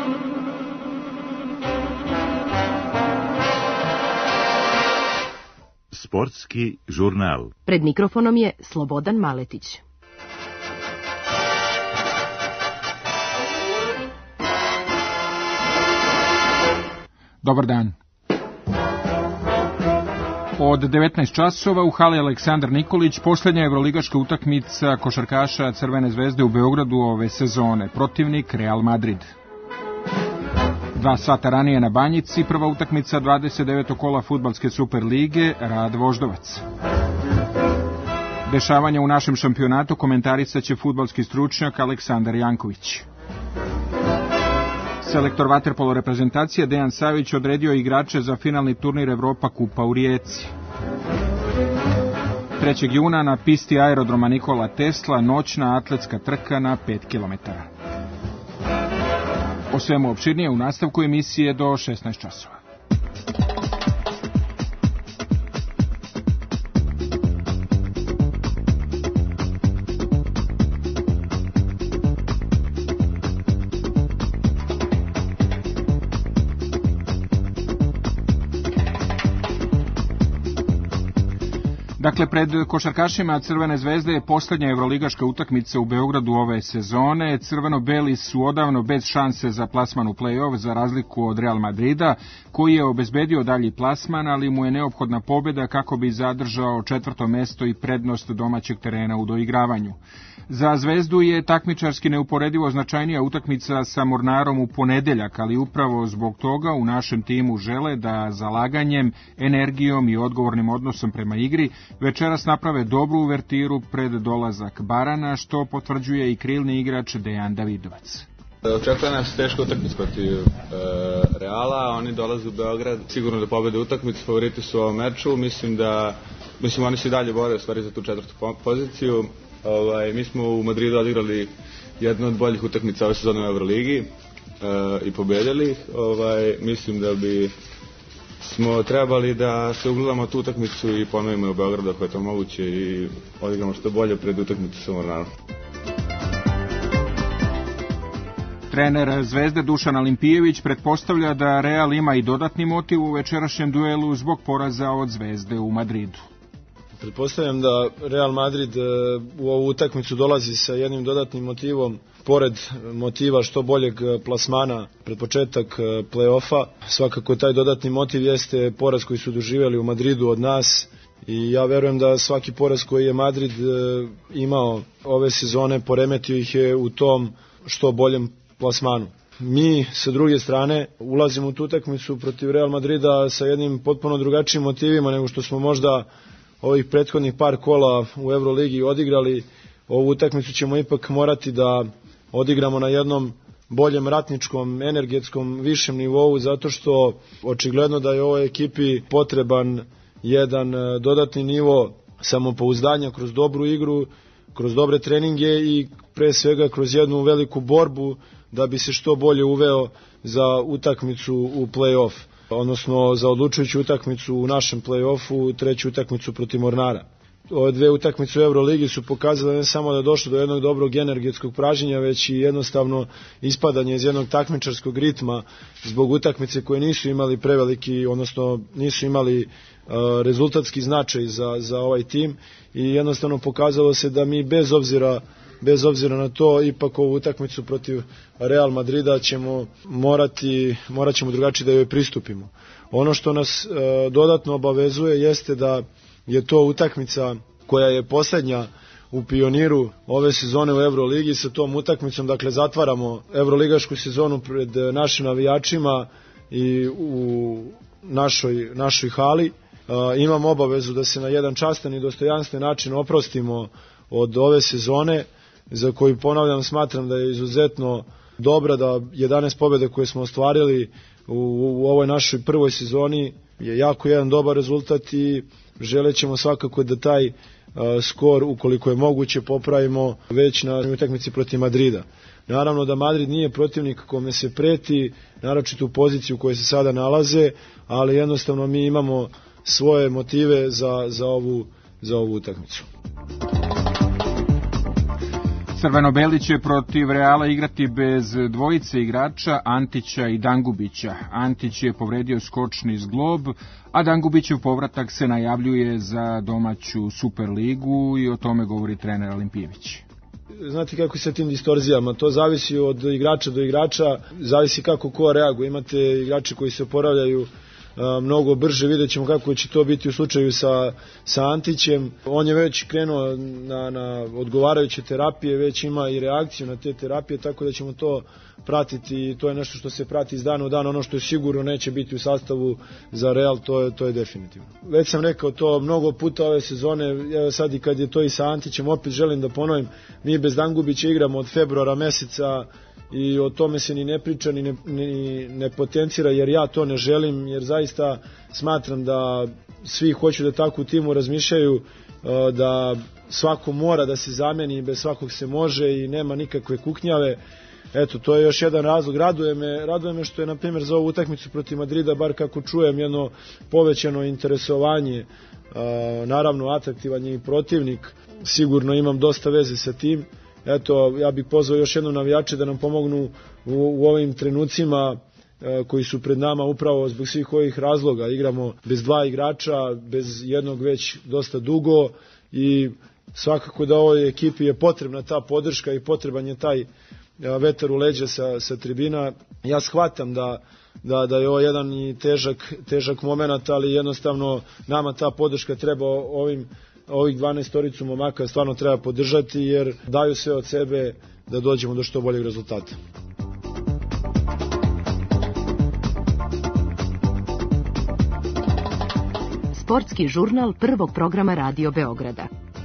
Sportski žurnal. Pred mikrofonom je Slobodan Maletić. Dobar dan. Od 19 časova u hali Aleksandar Nikolić posljednja evroligaška utakmica košarkaša Crvene zvezde u Beogradu ove sezone. Protivnik Real Madrid. 2 sata ranije na Banjici prva utakmica 29. kola fudbalske Super lige Rad Voždovac. Dešavanja u našem šampionatu komentarisat će fudbalski stručnjak Aleksandar Janković. Selektor vaterpolo reprezentacije Dejan Savić odredio igrače za finalni turnir Evropa kupa u Rijeci. 3. juna na pisti aerodroma Nikola Tesla noćna atletska trka na 5 km. O svemu opširnije u nastavku emisije do 16 časova. Dakle, pred košarkašima Crvene zvezde je posljednja evroligaška utakmica u Beogradu ove sezone. Crveno-beli su odavno bez šanse za plasman u play-off, za razliku od Real Madrida, koji je obezbedio dalji plasman, ali mu je neophodna pobjeda kako bi zadržao 4. mesto i prednost domaćeg terena u doigravanju. Za Zvezdu je takmičarski neuporedivo značajnija utakmica sa Mornarom u ponedeljak, ali upravo zbog toga u našem timu žele da zalaganjem, energijom i odgovornim odnosom prema igri večeras naprave dobru uvertiru pred dolazak Barana, što potvrđuje i krilni igrač Dejan Davidovac. Očekuje nas teška utakmica protiv Reala, oni dolaze u Beograd, sigurno da pobede utakmicu, favoriti su u ovom meču, mislim oni se i dalje bore stvari za tu 4. poziciju. Mi smo u Madridu odigrali jednu od boljih utakmica ove sezone u Euroligi i pobedili. Mislim da bi smo trebali da se ugledamo tu utakmicu i ponovimo u Beogradu ako je to moguće i odigramo što bolje pred utakmicu sa Mornarom. Trener Zvezde Dušan Alimpijević pretpostavlja da Real ima i dodatni motiv u večerašnjem duelu zbog poraza od Zvezde u Madridu. Pretpostavljam da Real Madrid u ovu utakmicu dolazi sa jednim dodatnim motivom, pored motiva što boljeg plasmana pred početak play-offa. Svakako taj dodatni motiv jeste poraz koji su doživjeli u Madridu od nas i ja verujem da svaki poraz koji je Madrid imao ove sezone poremetio ih je u tom što boljem plasmanu. Mi, sa druge strane, ulazimo u tu utakmicu protiv Real Madrida sa jednim potpuno drugačijim motivima nego što smo možda ovih prethodnih par kola u Euroligi odigrali. Ovu utakmicu ćemo ipak morati da odigramo na jednom boljem ratničkom, energetskom, višem nivou, zato što očigledno da je ovoj ekipi potreban jedan dodatni nivo samopouzdanja kroz dobru igru, kroz dobre treninge i pre svega kroz jednu veliku borbu da bi se što bolje uveo za utakmicu u play-off, odnosno za odlučujuću utakmicu u našem play-offu, 3. utakmicu protiv Mornara. Ove 2 utakmice u Euroligi su pokazale ne samo da je došlo do jednog dobrog energetskog pražnjenja, već i jednostavno ispadanje iz jednog takmičarskog ritma zbog utakmice koje nisu imali preveliki, odnosno nisu imali rezultatski značaj za ovaj tim i jednostavno pokazalo se da mi bez obzira na to, ipak ovu utakmicu protiv Real Madrida morat ćemo drugačije da joj pristupimo. Ono što nas dodatno obavezuje jeste da je to utakmica koja je posljednja u pioniru ove sezone u Euroligi. Sa tom utakmicom, dakle, zatvaramo Euroligašku sezonu pred našim navijačima i u našoj hali. Imamo obavezu da se na jedan častan i dostojanstven način oprostimo od ove sezone, za koju, ponavljam, smatram da je izuzetno dobra, da 11 pobjede koje smo ostvarili u ovoj našoj prvoj sezoni je jako jedan dobar rezultat i želećemo svakako da taj skor, ukoliko je moguće, popravimo već na utakmici protiv Madrida. Naravno da Madrid nije protivnik kome se preti, naročito u poziciju u kojoj se sada nalaze, ali jednostavno mi imamo svoje motive za ovu utakmicu. Crveno-beli će protiv Reala igrati bez dvojice igrača, Antića i Dangubića. Antić je povredio skočni zglob, a Dangubićev povratak se najavljuje za domaću Superligu i o tome govori trener Olimpijević. Znate kako sa tim distorzijama, to zavisi od igrača do igrača, zavisi kako ko reaguje. Imate igrače koji se oporavljaju mnogo brže, vidjet ćemo kako će to biti u slučaju sa Antićem. On je već krenuo na odgovarajuće terapije, već ima i reakciju na te terapije, tako da ćemo to pratiti i to je nešto što se prati iz dana u dan. Ono što je sigurno neće biti u sastavu za Real, to je definitivno. Već sam rekao to mnogo puta ove sezone, evo sad i kad je to i sa Antićem, opet želim da ponovim, mi bez Dangubića igramo od februara meseca i o tome se ni ne priča, ni ne potencira, jer ja to ne želim, jer zaista smatram da svi hoću da tako u timu razmišljaju, da svako mora da se zameni i bez svakog se može i nema nikakve kuknjave. Eto, to je još jedan razlog. Raduje me što je, na primjer, za ovu utakmicu protiv Madrida, bar kako čujem, jedno povećano interesovanje. Naravno, atraktivan je i protivnik. Sigurno imam dosta veze sa tim. Eto, ja bih pozvao još jednom navijače da nam pomognu u ovim trenucima koji su pred nama upravo zbog svih ovih razloga. Igramo bez dva igrača, bez jednog već dosta dugo i svakako da ovoj ekipi je potrebna ta podrška i potreban je taj vetar u leđa sa tribina. Ja shvatam da je ovo jedan i težak moment, ali jednostavno nama ta podrška treba. Ovih 12 momaka stvarno treba podržati, jer daju sve od sebe da dođemo do što boljeg rezultata. Sportski žurnal prvog programa Radio Beograda.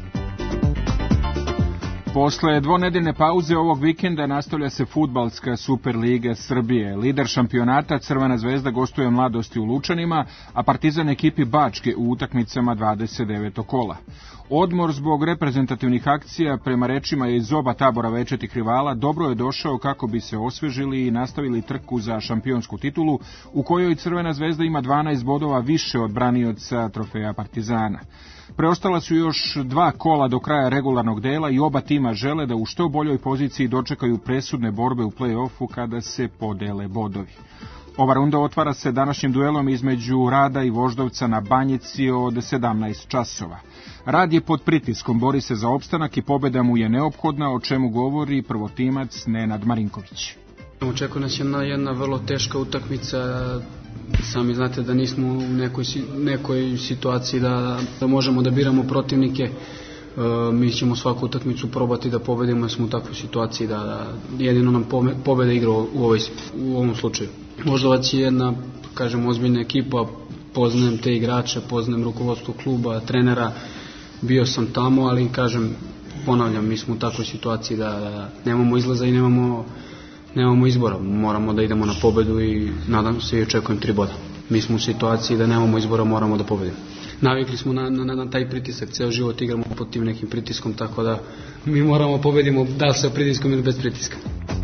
Posle dvonedeljne pauze ovog vikenda nastavlja se fudbalska Superliga Srbije. Lider šampionata Crvena zvezda gostuje Mladosti u Lučanima, a Partizan ekipi Bačke u utakmicama 29. kola. Odmor zbog reprezentativnih akcija, prema rečima iz oba tabora večitih rivala, dobro je došao kako bi se osvežili i nastavili trku za šampionsku titulu, u kojoj Crvena zvezda ima 12 bodova više od branioca trofeja Partizana. Preostala su još 2 kola do kraja regularnog dela i oba tima žele da u što boljoj poziciji dočekaju presudne borbe u play-offu kada se podele bodovi. Ova runda otvara se današnjim duelom između Rada i Voždovca na Banjici od 17 časova. Rad je pod pritiskom, bori se za opstanak i pobeda mu je neophodna, o čemu govori prvotimac Nenad Marinković. Očekuje nas jedna vrlo teška utakmica. Sami znate da nismo u nekoj situaciji da možemo da biramo protivnike. Mi ćemo svaku utakmicu probati da pobedimo, jer smo u takvoj situaciji da jedino nam pobeda igra u ovom slučaju. Voždovac je jedna, kažem, ozbiljna ekipa, poznajem te igrače, poznajem rukovodstvo kluba, trenera, bio sam tamo, ali ponavljam, mi smo u takvoj situaciji da nemamo izlaza i nemamo izbora, moramo da idemo na pobedu i nadam se i očekujem 3 boda. Mi smo u situaciji da nemamo izbora, moramo da pobedimo. Navikli smo na taj pritisak, ceo život igramo pod tim nekim pritiskom, tako da mi moramo pobedimo, da li sa pritiskom ili bez pritiska.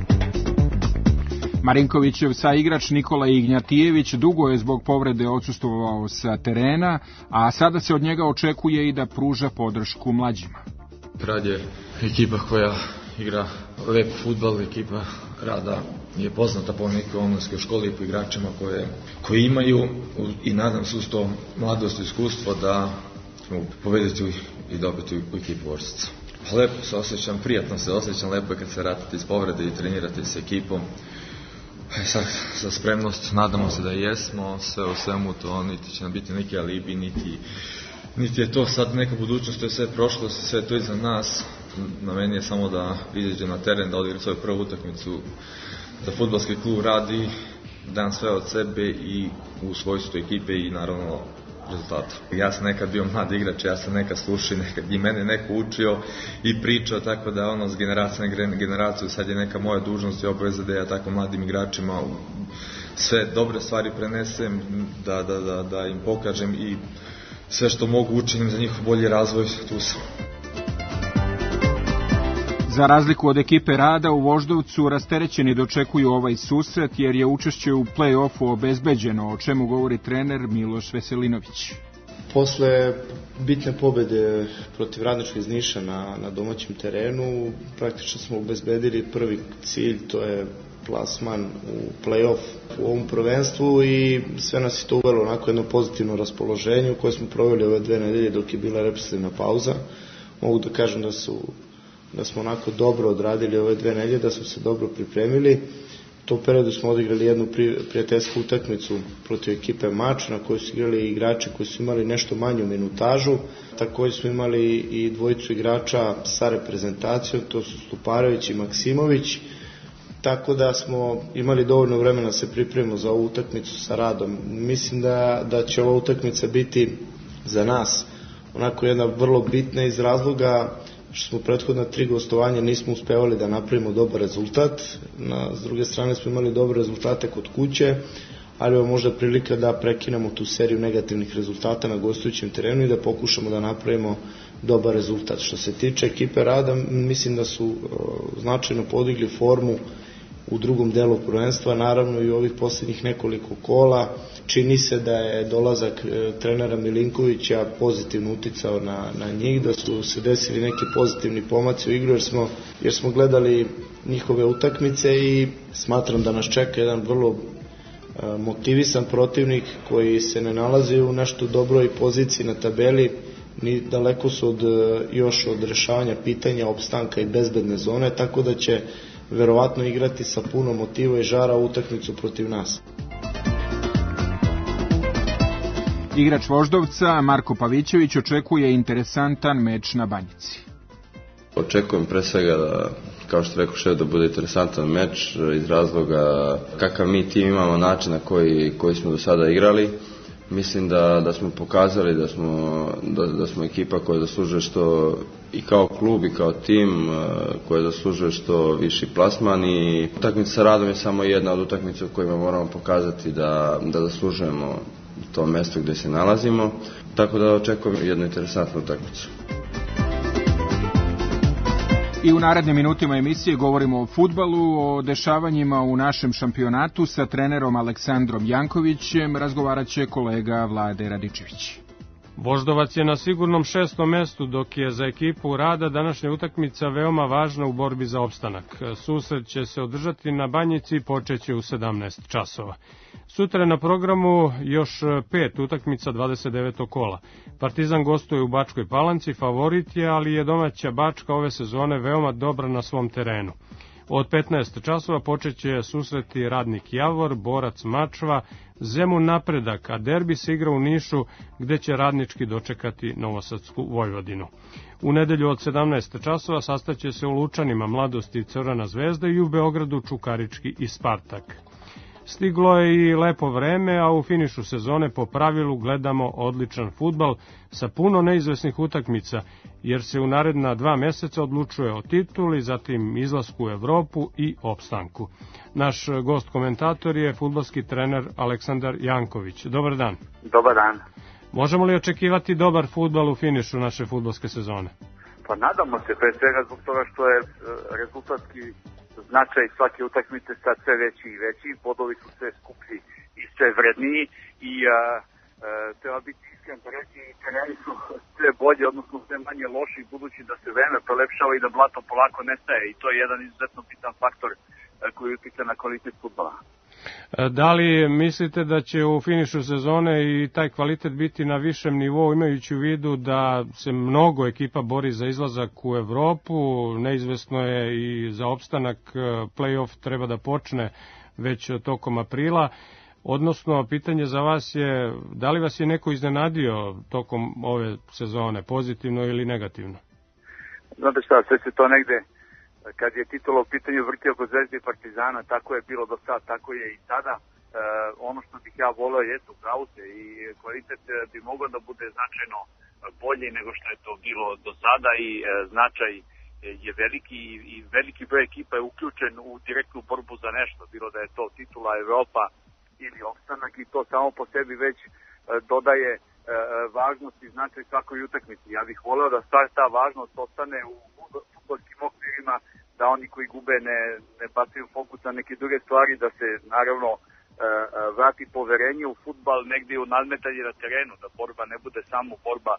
Marinkovićev saigrač Nikola Ignjatijević dugo je zbog povrede odsustvovao sa terena, a sada se od njega očekuje i da pruža podršku mlađima. Rad je ekipa koja igra lep fudbal, ekipa Rada je poznata po nekoj omladinskoj školi i po igračima koji imaju i nadam se uz to mladost i iskustvo da ćemo pobediti i dobiti u ekipu Voždovca. Lepo se osjećam, prijatno se osjećam, lepo je kad se vratite iz povrede i trenirate s ekipom. Sad, za spremnost nadamo se da jesmo, sve o svemu to niti će nam biti neki alibi, niti je to sad neka budućnost, to je sve prošlost, sve to iza nas. Na meni je samo da izađem na teren, da odigram svoju prvu utakmicu za fudbalski klub Radi, dam sve od sebe i u svojstvu ekipe i naravno rezultata. Ja sam nekad bio mlad igrač, ja sam nekad slušao, nekad i mene neko učio i pričao, tako da s generacije na generaciju sad je neka moja dužnost i obaveza da ja tako mladim igračima sve dobre stvari prenesem, da im pokažem i sve što mogu učinim za njihov bolji razvoj, tu sam. Za razliku od ekipe Rada, u Voždovcu rasterećeni dočekuju ovaj susret jer je učešće u play-offu obezbeđeno, o čemu govori trener Miloš Veselinović. Posle bitne pobede protiv Radničkog iz Niša na domaćem terenu, praktično smo obezbedili prvi cilj, to je plasman u play-off u ovom prvenstvu i sve nas je to uvelo onako jedno pozitivno raspoloženje u koje smo proveli ove 2 nedelje dok je bila reprezentativna pauza. Mogu da kažem da smo onako dobro odradili ove 2 nedelje, da smo se dobro pripremili. U tom periodu smo odigrali jednu prijateljsku utakmicu protiv ekipe Mač, na kojoj su igrali igrači koji su imali nešto manju minutažu. Također smo imali i dvojicu igrača sa reprezentacijom, to su Stuparević i Maksimović, tako da smo imali dovoljno vremena da se pripremimo za ovu utakmicu sa Radom. Mislim da će ova utakmica biti za nas onako jedna vrlo bitna iz razloga što smo prethodna 3 gostovanja nismo uspevali da napravimo dobar rezultat. S druge strane smo imali dobre rezultate kod kuće, ali je možda prilika da prekinemo tu seriju negativnih rezultata na gostujućem terenu i da pokušamo da napravimo dobar rezultat. Što se tiče ekipe Rada, mislim da su značajno podigli formu u drugom delu prvenstva, naravno i ovih posljednjih nekoliko kola. Čini se da je dolazak trenera Milinkovića pozitivno uticao na njih, da su se desili neki pozitivni pomaci u igru jer smo gledali njihove utakmice i smatram da nas čeka jedan vrlo motivisan protivnik koji se ne nalazi u nešto dobroj poziciji na tabeli, ni daleko su još od rešavanja pitanja opstanka i bezbedne zone, tako da će verovatno igrati sa puno motiva i žara u utakmicu protiv nas. Igrač Voždovca Marko Pavićević očekuje interesantan meč na Banjici. Očekujem pre svega da, kao što rekao šef, da bude interesantan meč iz razloga kakav mi tim imamo, način na koji smo do sada igrali. Mislim da smo pokazali da smo ekipa koja zaslužuje što i kao klub i kao tim koja zaslužuje što viši plasman i utakmica sa Radom je samo jedna od utakmica u kojima moramo pokazati da zaslužujemo to mesto gde se nalazimo, tako da očekujem jednu interesantnu utakmicu. I u narednim minutima emisije govorimo o fudbalu, o dešavanjima u našem šampionatu sa trenerom Aleksandrom Jankovićem, razgovarat će kolega Vlade Radičević. Voždovac je na sigurnom 6. mestu, dok je za ekipu Rada današnja utakmica veoma važna u borbi za opstanak. Susret će se održati na Banjici i počeće u 17 časova. Sutra na programu još 5 utakmica 29. kola. Partizan gostuje u Bačkoj Palanci, favorit je, ali je domaća Bačka ove sezone veoma dobra na svom terenu. Od 15 časova počeće susreti Radnik Javor, Borac Mačva, Zemun Napredak, a derbi se igra u Nišu gde će radnički dočekati Novosadsku Vojvodinu. U nedelju od 17 časova sastaće se u Lučanima Mladost i Crvena Zvezda i u Beogradu Čukarički i Spartak. Stiglo je i lepo vreme, a u finišu sezone po pravilu gledamo odličan fudbal sa puno neizvesnih utakmica, jer se u naredna 2 meseca odlučuje o tituli, zatim izlasku u Evropu i opstanku. Naš gost komentator je fudbalski trener Aleksandar Janković. Dobar dan. Dobar dan. Možemo li očekivati dobar fudbal u finišu naše fudbalske sezone? Pa nadamo se, pre svega zbog toga što je rezultatski značaj svake utakmice sad sve veći i veći, bodovi su sve skuplji i sve vredniji i treba biti iskren da reći, tereni su sve bolje, odnosno sve manje loši, budući da se vreme prolepšava i da blato polako nestaje i to je jedan izuzetno bitan faktor koji utiče na kvalitet fudbala. Da li mislite da će u finišu sezone i taj kvalitet biti na višem nivou, imajući u vidu da se mnogo ekipa bori za izlazak u Evropu, neizvesno je i za opstanak, play-off treba da počne već tokom aprila, odnosno pitanje za vas je da li vas je neko iznenadio tokom ove sezone, pozitivno ili negativno? Znate šta, sve se to negde kad je titula u pitanju vrti oko Zvezde i Partizana, tako je bilo do sada, tako je i sada. Ono što bih ja voleo je to pravote i kvalitet bi mogao da bude značajno bolji nego što je to bilo do sada i značaj je veliki i veliki broj ekipa je uključen u direktnu borbu za nešto, bilo da je to titula Evropa ili opstanak i to samo po sebi već dodaje važnost i značaj svakoj utakmici. Ja bih voleo da ta važnost ostane u fudbalskim okvirima, da oni koji gube ne bacaju fokus na neke druge stvari, da se naravno vrati poverenje u fudbal negdje u nadmetanje na terenu, da borba ne bude samo borba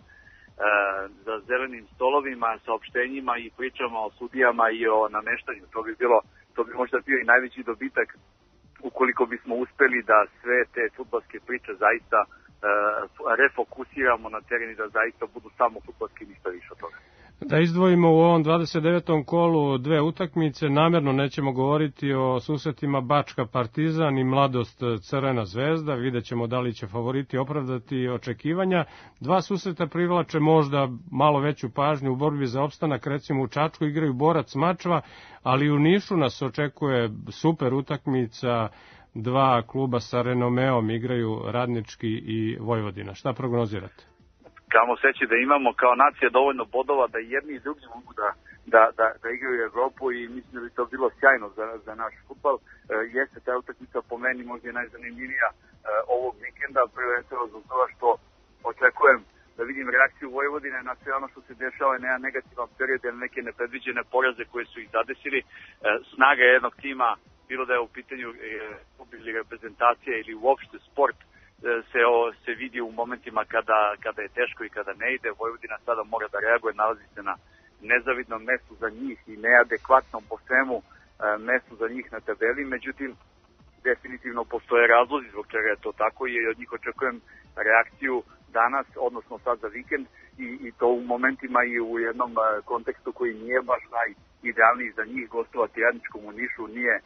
za zelenim stolovima, saopštenjima i pričama o sudijama i o nameštanju. To bi možda bio i najveći dobitak ukoliko bismo uspeli da sve te fudbalske priče zaista refokusiramo na teren i da zaista budu samo fudbalski, ništa više od toga. Da izdvojimo u ovom 29. kolu dve utakmice, namjerno nećemo govoriti o susretima Bačka Partizan i Mladost Crvena Zvezda, vidjet ćemo da li će favoriti opravdati očekivanja. Dva susreta privlače možda malo veću pažnju u borbi za opstanak, recimo u Čačku igraju Borac Mačva, ali u Nišu nas očekuje super utakmica, dva kluba sa renomeom igraju Radnički i Vojvodina. Šta prognozirate? Kamo sreće da imamo kao nacija dovoljno bodova da jedni i drugi mogu da igraju Evropu i mislim da bi to bilo sjajno za naš fudbal. Jeste ta utakmica po meni možda je najzanimljivija ovog vikenda, prvenstveno zbog toga što očekujem da vidim reakciju Vojvodine na sve ono što se dešava na jedan negativan period ili neke nepredviđene poraze koje su ih zadesili. Snaga jednog tima, bilo da je u pitanju ili reprezentacija ili uopšte sport, se vidi u momentima kada je teško i kada ne ide. Vojvodina sada mora da reaguje, nalazi se na nezavidnom mestu za njih i neadekvatnom po svemu mestu za njih na tabeli, međutim definitivno postoje razlozi zbog čega je to tako i od njih očekujem reakciju danas, odnosno sad za vikend i to u momentima i u jednom kontekstu koji nije baš najidealniji za njih. Gostovati Radničkom u Nišu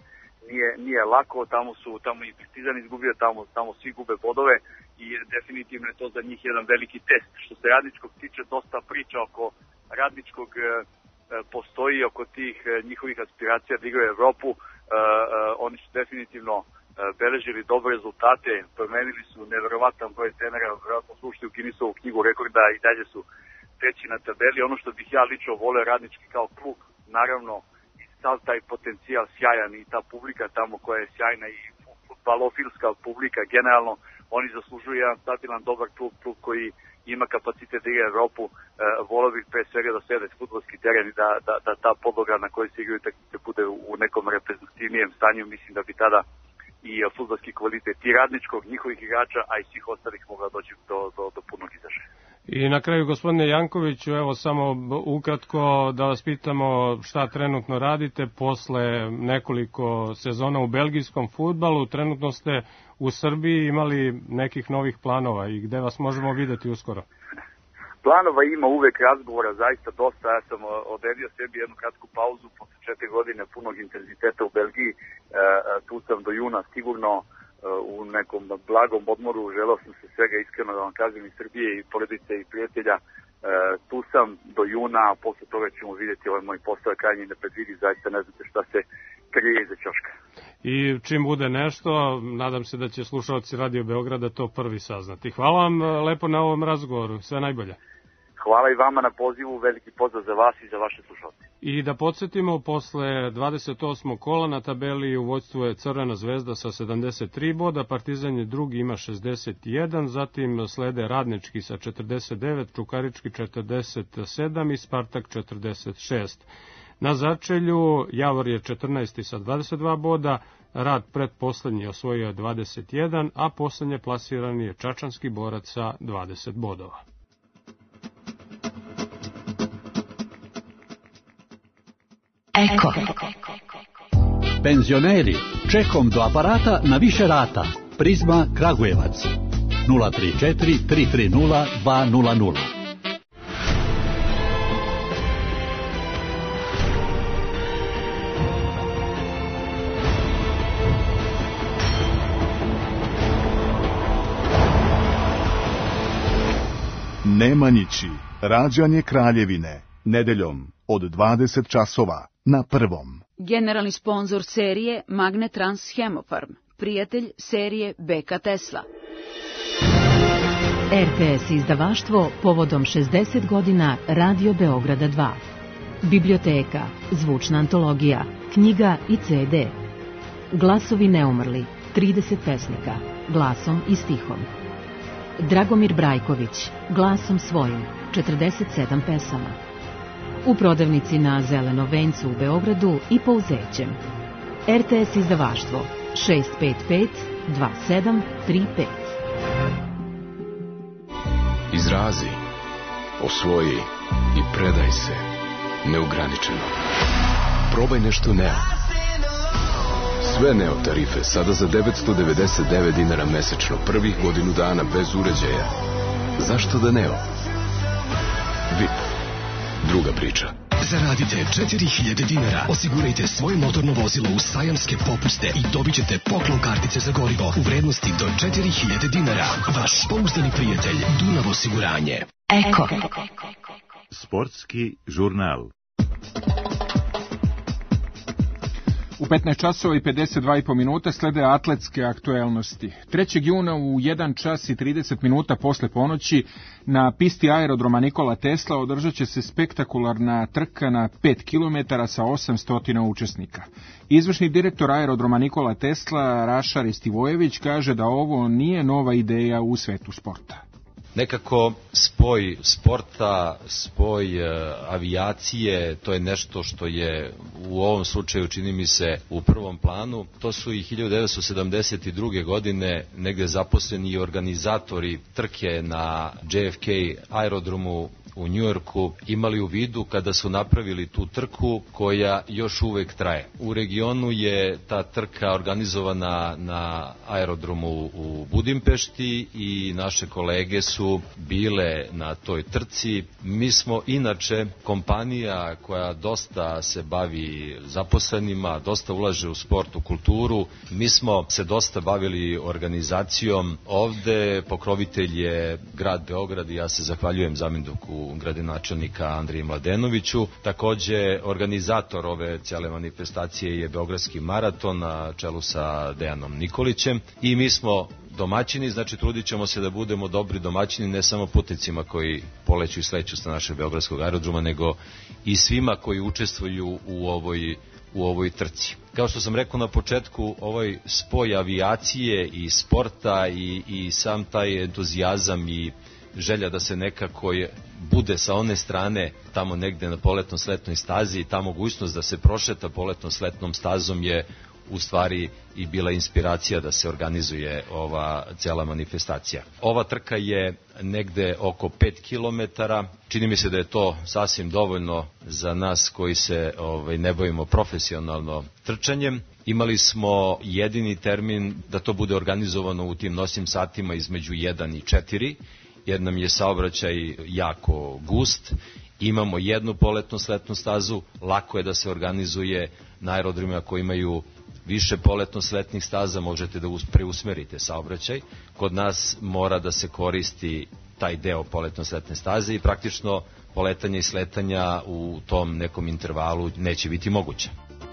nije lako, tamo i Partizan izgubio, tamo svi gube bodove i definitivno je to za njih jedan veliki test. Što se Radničkog tiče, dosta priča oko Radničkog postoji, oko tih njihovih aspiracija da igraju Evropu. Oni su definitivno beležili dobre rezultate, promenili su neverovatan broj trenera, vjerojatno su ušli u Guinnessovu knjigu rekorda i dalje su treći na tabeli. Ono što bih ja lično voleo Radnički kao klub, naravno sav taj potencijal sjajan i ta publika tamo koja je sjajna i fudbalofilska publika generalno, oni zaslužuju jedan stabilan, dobar klub koji ima kapacitet da igra Evropu. Volio bih pre svega da sede fudbalski teren i da ta podloga na kojoj se igraju takmice bude u nekom reprezentativnijem stanju. Mislim da bi tada i fudbalski kvalitet i Radničkog, njihovih igrača, a i svih ostalih mogla doći do punog izražaja. I na kraju, gospodine Jankoviću, evo samo ukratko da vas pitamo šta trenutno radite posle nekoliko sezona u belgijskom fudbalu. Trenutno ste u Srbiji, imali nekih novih planova i gde vas možemo videti uskoro? Planova ima uvek, razgovora zaista dosta. Ja sam odredio sebi jednu kratku pauzu posle 4 godine punog intenziteta u Belgiji. Tu sam do juna sigurno u nekom blagom odmoru. Želeo sam se svega iskreno da vam kažem iz Srbije i porodice i prijatelja. Tu sam do juna, a posle toga ćemo vidjeti ovaj moj posao je krajnje nepredvidiv, zaista ne znate šta se krije iza ćoška. I čim bude nešto, nadam se da će slušalci Radio Beograda to prvi saznati. Hvala vam lepo na ovom razgovoru, sve najbolje. Hvala i vama na pozivu, veliki pozdrav za vas i za vaše slušalce. I da podsjetimo, posle 28. kola na tabeli u vođstvu je Crvena Zvezda sa 73 boda, Partizan je drugi, ima 61, zatim slede Radnički sa 49, Čukarički 47 i Spartak 46. Na začelju Javor je 14. sa 22 boda, Rad pretposlednji osvojio 21, a poslednje plasirani je Čačanski Borac sa 20 bodova. Eko. Penzioneri, čekom do aparata na više rata. Prizma Kragujevac 034 330 200. Nemanjići, rađanje Kraljevine, nedeljom od 20 časova na Prvom. Generalni sponzor serije Magnetrans Hemofarm, prijatelj serije BK Tesla. RTS izdavaštvo povodom 60 godina Radio Beograda 2. Biblioteka, zvučna antologija, knjiga i CD. Glasovi neumrli, 30 pesnika, glasom i stihom. Dragomir Brajković, glasom svojim, 47 pesama. U prodavnici na Zelenom vencu u Beogradu i Pouzećem. RTS izdavaštvo 655 2735. Izrazi, osvoji i predaj se neograničeno. Probaj nešto Neo. Sve Neo tarife sada za 999 dinara mesečno, prvih godinu dana bez uređaja. Zašto da Neo? VIP. Druga priča. Zaradite 4000 dinara, osigurajte svoje motorno vozilo u sajamske popuste i dobit ćete poklon kartice za gorivo u vrednosti do 4000 dinara. Vaš pouzdani prijatelj Dunav osiguranje. Eko. Sportski žurnal. U 15 časova i 52,5 minuta slede atletske aktuelnosti. 3. juna u 1 čas i 30 minuta posle ponoći na pisti aerodroma Nikola Tesla održat će se spektakularna trka na 5 km sa 800 učesnika. Izvršni direktor aerodroma Nikola Tesla, Raša Ristivojević, kaže da ovo nije nova ideja u svetu sporta. Nekako spoj sporta, spoj avijacije, to je nešto što je u ovom slučaju, čini mi se, u prvom planu. To su i 1972. godine negde zaposleni i organizatori trke na JFK aerodromu u Njujorku imali u vidu kada su napravili tu trku koja još uvek traje. U regionu je ta trka organizovana na aerodromu u Budimpešti i naše kolege su bile na toj trci. Mi smo inače kompanija koja dosta se bavi zaposlenima, dosta ulaže u sport, u kulturu. Mi smo se dosta bavili organizacijom. Ovde pokrovitelj je grad Beograd i ja se zahvaljujem zameniku gradonačelnika Andriji Mladenoviću. Takođe, organizator ove cijele manifestacije je Beogradski maraton na čelu sa Dejanom Nikolićem i mi smo domaćini, znači trudit ćemo se da budemo dobri domaćini ne samo putnicima koji poleću i sleću sa našeg beogradskog aerodroma, nego i svima koji učestvuju u ovoj trci. Kao što sam rekao na početku, ovaj spoj avijacije i sporta i sam taj entuzijazam i želja da se nekako bude sa one strane tamo negde na poletno sletnoj stazi i ta mogućnost da se prošeta poletno sletnom stazom je u stvari i bila inspiracija da se organizuje ova cijela manifestacija. Ova trka je negde oko 5 km. Čini mi se da je to sasvim dovoljno za nas koji se ne bavimo profesionalno trčanjem. Imali smo jedini termin da to bude organizovano u tim noćnim satima između 1 i 4, jer nam je saobraćaj jako gust. Imamo jednu poletnu sletnu stazu, lako je da se organizuje na aerodromima koji imaju više poletno-sletnih staza, možete da preusmerite saobraćaj. Kod nas mora da se koristi taj deo poletno-sletne staze i praktično poletanja i sletanja u tom nekom intervalu neće biti moguće.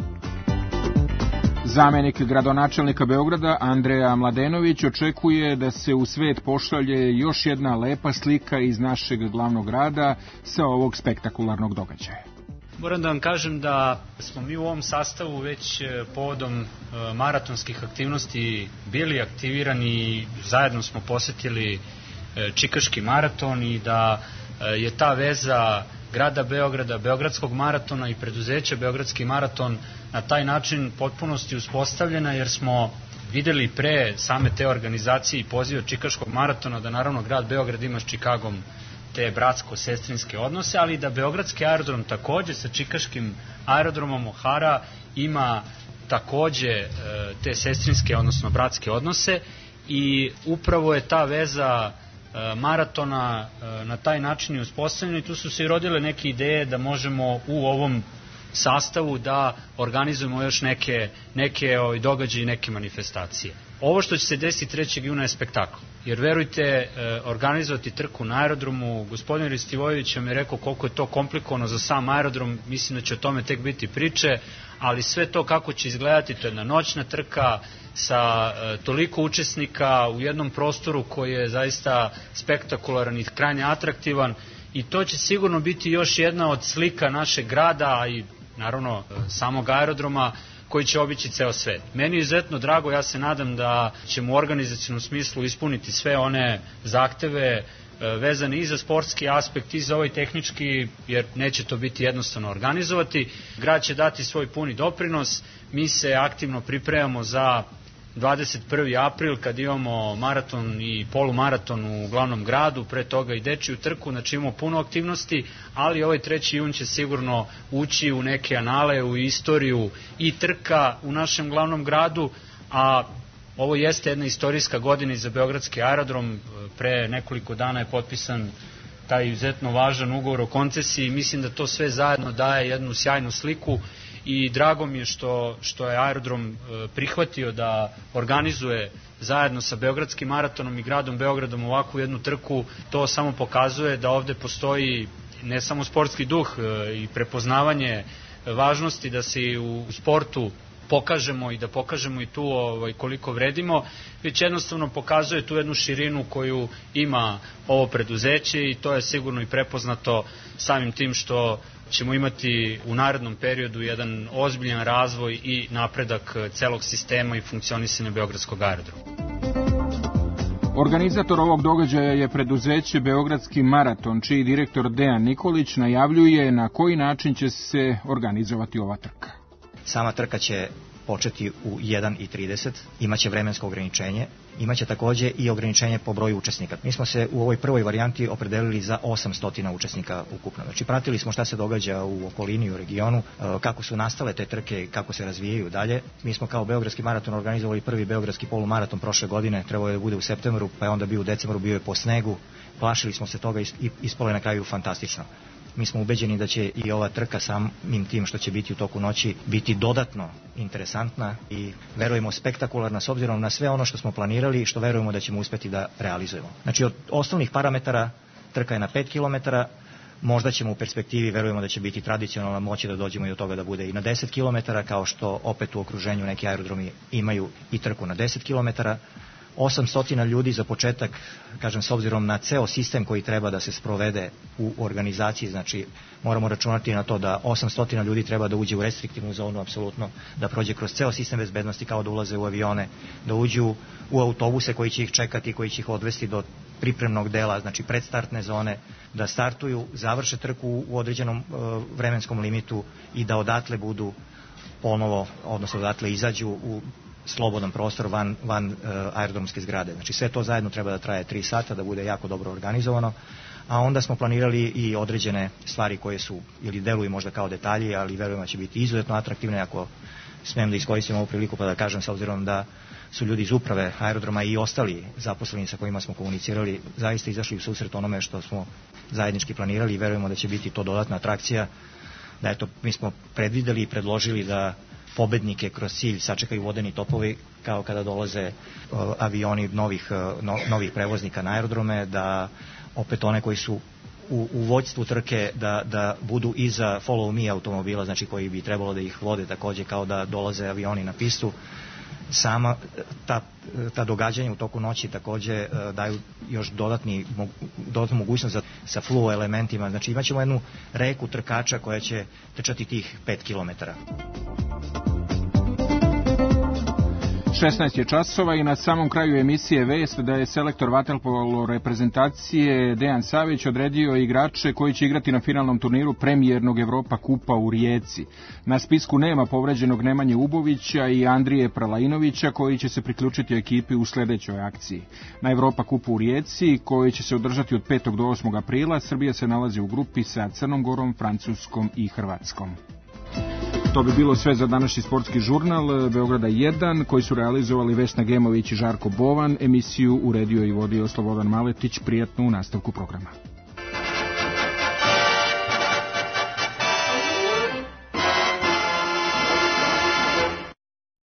Zamenik gradonačelnika Beograda Andreja Mladenović očekuje da se u svet pošalje još jedna lepa slika iz našeg glavnog grada sa ovog spektakularnog događaja. Moram da vam kažem da smo mi u ovom sastavu već povodom maratonskih aktivnosti bili aktivirani i zajedno smo posetili Čikaški maraton i da je ta veza grada Beograda, Beogradskog maratona i preduzeća Beogradski maraton na taj način potpunosti uspostavljena, jer smo videli pre same te organizacije i poziva Čikaškog maratona da naravno grad Beograd ima s Čikagom te bratsko-sestrinske odnose, ali da Beogradski aerodrom takođe sa Čikaškim aerodromom O'Hara ima takođe te sestrinske, odnosno bratske odnose i upravo je ta veza maratona na taj način i uspostavljena i tu su se i rodile neke ideje da možemo u ovom sastavu da organizujemo još neke događaje i neke manifestacije. Ovo što će se desiti 3. juna je spektakl, jer verujte, organizovati trku na aerodromu, gospodin Ristivojević vam je rekao koliko je to komplikovano za sam aerodrom, mislim da će o tome tek biti priče, ali sve to kako će izgledati, to je jedna noćna trka sa toliko učesnika u jednom prostoru koji je zaista spektakularan i krajnje atraktivan i to će sigurno biti još jedna od slika našeg grada i naravno samog aerodroma koji će obići ceo svet. Meni je izuzetno drago, ja se nadam da ćemo u organizacijnom smislu ispuniti sve one zahteve vezane i za sportski aspekt i za ovaj tehnički, jer neće to biti jednostavno organizovati. Grad će dati svoj puni doprinos, mi se aktivno pripremamo za 21. april kad imamo maraton i polumaraton u glavnom gradu, pre toga i dečiju trku, znači imamo puno aktivnosti, ali ovaj 3. jun će sigurno ući u neke anale, u istoriju i trka u našem glavnom gradu, a ovo jeste jedna istorijska godina za Beogradski aerodrom. Pre nekoliko dana je potpisan taj izuzetno važan ugovor o koncesiji. Mislim da to sve zajedno daje jednu sjajnu sliku i drago mi je što je aerodrom prihvatio da organizuje zajedno sa Beogradskim maratonom i gradom Beogradom ovakvu jednu trku. To samo pokazuje da ovde postoji ne samo sportski duh i prepoznavanje važnosti da se u sportu pokažemo i da pokažemo i tu koliko vredimo, već jednostavno pokazuje tu jednu širinu koju ima ovo preduzeće i to je sigurno i prepoznato samim tim što ćemo imati u narednom periodu jedan ozbiljan razvoj i napredak celog sistema i funkcionisanja Beogradskog aerodroma. Organizator ovog događaja je preduzeće Beogradski maraton, čiji direktor Dejan Nikolić najavljuje na koji način će se organizovati ova trka. Sama trka će početi u 1:30, imaće vremensko ograničenje, imaće takođe i ograničenje po broju učesnika. Mi smo se u ovoj prvoj varijanti opredelili za 800 učesnika ukupno. Znači, pratili smo šta se događa u okolini, u regionu, kako su nastale te trke, kako se razvijaju dalje. Mi smo kao Beogradski maraton organizovali prvi Beogradski polumaraton prošle godine, trebalo je da bude u septembru, pa je onda bio u decembru, bio je po snegu. Plašili smo se toga i ispalo je na kraju fantastično. Mi smo ubeđeni da će i ova trka samim tim što će biti u toku noći biti dodatno interesantna i verujemo spektakularna s obzirom na sve ono što smo planirali i što verujemo da ćemo uspeti da realizujemo. Znači od osnovnih parametara trka je na 5 km, možda ćemo u perspektivi, verujemo da će biti tradicionalna moći da dođemo i do toga da bude i na 10 km, kao što opet u okruženju neki aerodromi imaju i trku na 10 km. 800 ljudi za početak, kažem, s obzirom na ceo sistem koji treba da se sprovede u organizaciji, znači moramo računati na to da 800 ljudi treba da uđe u restriktivnu zonu, apsolutno, da prođe kroz ceo sistem bezbednosti kao da ulaze u avione, da uđu u autobuse koji će ih čekati, koji će ih odvesti do pripremnog dela, znači predstartne zone, da startuju, završe trku u određenom vremenskom limitu i da odatle budu ponovo, odnosno odatle izađu u slobodan prostor van aerodromske zgrade. Znači sve to zajedno treba da traje 3 sata, da bude jako dobro organizovano, a onda smo planirali i određene stvari koje su ili deluju možda kao detalji, ali verujemo da će biti izuzetno atraktivne. Ako smijem da iskoristim ovu priliku pa da kažem, s obzirom da su ljudi iz uprave aerodroma i ostali zaposleni sa kojima smo komunicirali zaista izašli u susret onome što smo zajednički planirali i verujemo da će biti to dodatna atrakcija, da eto, mi smo predvideli i predložili da pobednike kroz cilj sačekaju vodeni topovi kao kada dolaze avioni novih prevoznika na aerodrome, da opet one koji su u vođstvu trke da budu iza follow me automobila, znači koji bi trebalo da ih vode takođe kao da dolaze avioni na pistu. Sama ta događanja u toku noći takođe daju još dodatnu mogućnost sa fluo elementima, znači imaćemo jednu reku trkača koja će trčati tih 5 km. 16 je časova i na samom kraju emisije vest da je selektor vaterpolo reprezentacije Dejan Savić odredio igrače koji će igrati na finalnom turniru premijernog Evropa kupa u Rijeci. Na spisku nema povređenog Nemanje Ubovića i Andrije Pralajinovića koji će se priključiti ekipi u sledećoj akciji. Na Evropa kupu u Rijeci, koji će se održati od 5. do 8. aprila, Srbija se nalazi u grupi sa Crnom Gorom, Francuskom i Hrvatskom. To bi bilo sve za današnji sportski žurnal Beograda 1, koji su realizovali Vesna Gemović i Žarko Bovan. Emisiju uredio i vodio Slobodan Maletić. Prijatno u nastavku programa.